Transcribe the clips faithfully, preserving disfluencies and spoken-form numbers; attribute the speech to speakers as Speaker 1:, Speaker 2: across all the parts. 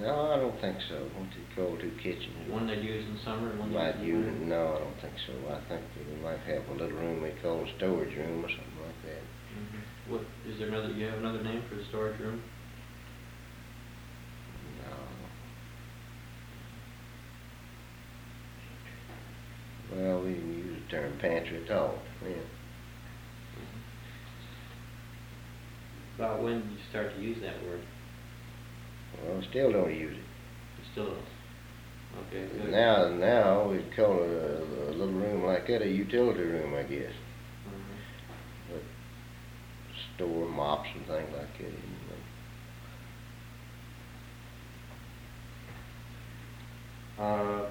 Speaker 1: No, I don't think so. What they call two kitchens.
Speaker 2: One they'd use in summer and one they'd
Speaker 1: Might
Speaker 2: use in
Speaker 1: use
Speaker 2: winter?
Speaker 1: it. No, I don't think so. I think that we might have a little room they call a storage room or something like that.
Speaker 2: Mm-hmm. What, is there another, you have another name for the storage room?
Speaker 1: No. Well, we didn't use the term pantry at all. Yeah.
Speaker 2: Mm-hmm. About when did you start to use that word?
Speaker 1: Well, we still don't use it.
Speaker 2: You still don't? Okay, good.
Speaker 1: Now, now we call it a, a little room like that a utility room, I guess.
Speaker 2: Mm-hmm.
Speaker 1: But store mops and things like that.
Speaker 2: Uh,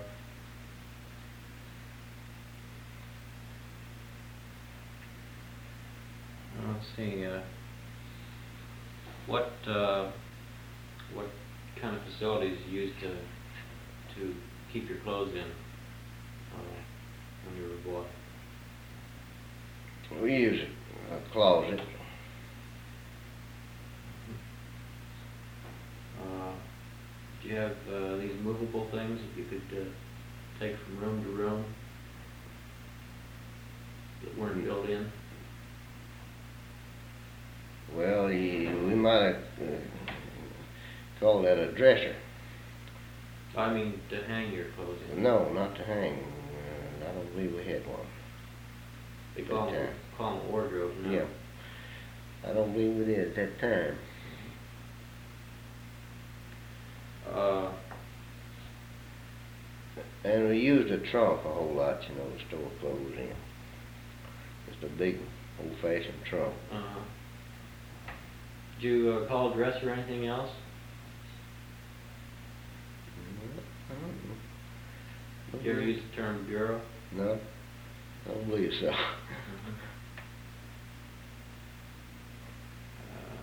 Speaker 2: let's see, uh, what, uh, what kind of facilities you use to, to keep your clothes in, uh, when you were a boy?
Speaker 1: We use a closet.
Speaker 2: Uh, do you have, uh, these movable things that you could, uh, take from room to room that weren't built in?
Speaker 1: Well, he, we might have uh, called that a dresser.
Speaker 2: I mean, to hang your clothes in.
Speaker 1: No, not to hang. Uh, I don't believe we had one.
Speaker 2: They call them, call them wardrobe now.
Speaker 1: Yeah. I don't believe we did at that time.
Speaker 2: Uh,
Speaker 1: And we used a trunk a whole lot, you know, to store clothes in. Just a big, old-fashioned trunk.
Speaker 2: uh-huh. Did you uh, call a dresser anything else?
Speaker 1: I don't know.
Speaker 2: Did you ever use the term bureau?
Speaker 1: No, I don't believe so.
Speaker 2: Uh-huh. Uh,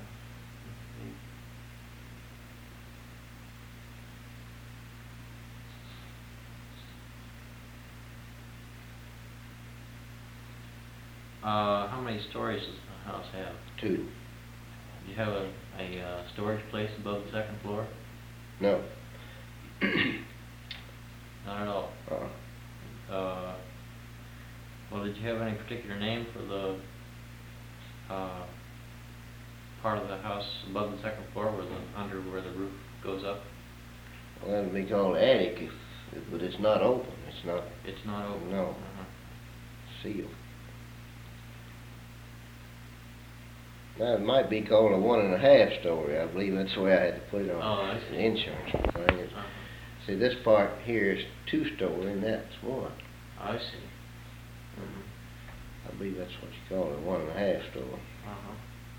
Speaker 2: Uh, how many stories does the house have?
Speaker 1: Two.
Speaker 2: Do you have a, a uh, storage place above the second floor?
Speaker 1: No.
Speaker 2: Not at all.
Speaker 1: Uh,
Speaker 2: Uh, well, did you have any particular name for the uh, part of the house above the second floor, where the under where the roof goes up?
Speaker 1: well, that'd be called attic, if, if, but it's not open. It's not
Speaker 2: It's not open.
Speaker 1: No.
Speaker 2: Uh-huh.
Speaker 1: sealed. Now, it might be called a one and a half story. I believe that's the way I had to put it on
Speaker 2: Oh, I
Speaker 1: the
Speaker 2: see.
Speaker 1: insurance thing. Is-
Speaker 2: Uh-huh.
Speaker 1: See, this part here is two story, and that's one.
Speaker 2: I see. Mhm.
Speaker 1: I believe that's what you call it, a one and a half story.
Speaker 2: Uh-huh.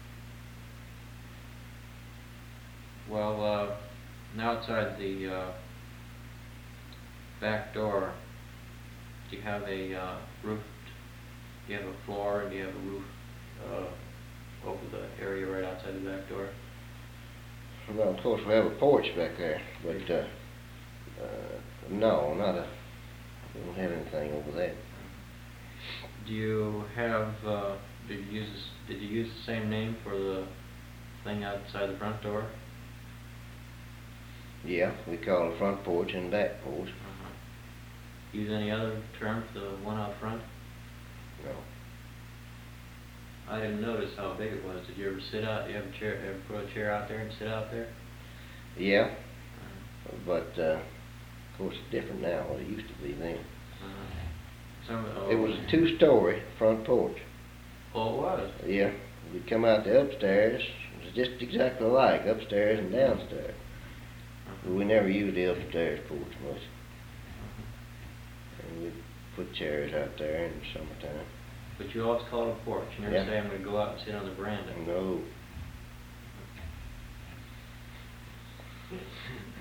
Speaker 2: Well, uh, now outside the uh, back door, do you have a uh, roof? Do you have a floor, and do you have a roof uh, over the area right outside the back door?
Speaker 1: Well, of course, we have a porch back there, but uh, uh, no, not a. We don't have anything over there.
Speaker 2: Do you have? Uh, did you use this, Did you use the same name for the thing outside the front door?
Speaker 1: Yeah, we call the front porch and back porch.
Speaker 2: Uh-huh. Use any other term for the one out front?
Speaker 1: No.
Speaker 2: I didn't notice how big it was. Did you ever sit out? You have a chair? Ever put a chair out there and sit out there?
Speaker 1: Yeah,
Speaker 2: Uh-huh.
Speaker 1: but uh, of course it's different now what it used to be then.
Speaker 2: Uh-huh. Some, oh,
Speaker 1: It was a two-story front porch.
Speaker 2: Oh, it was.
Speaker 1: Yeah, we'd come out the upstairs. It was just exactly like upstairs and downstairs.
Speaker 2: Uh-huh.
Speaker 1: But we never used the upstairs porch much.
Speaker 2: Uh-huh.
Speaker 1: And we'd put chairs out there in the summertime.
Speaker 2: But you always call it a porch. You never
Speaker 1: Yeah.
Speaker 2: say, I'm going to go out and sit on the veranda.
Speaker 1: No.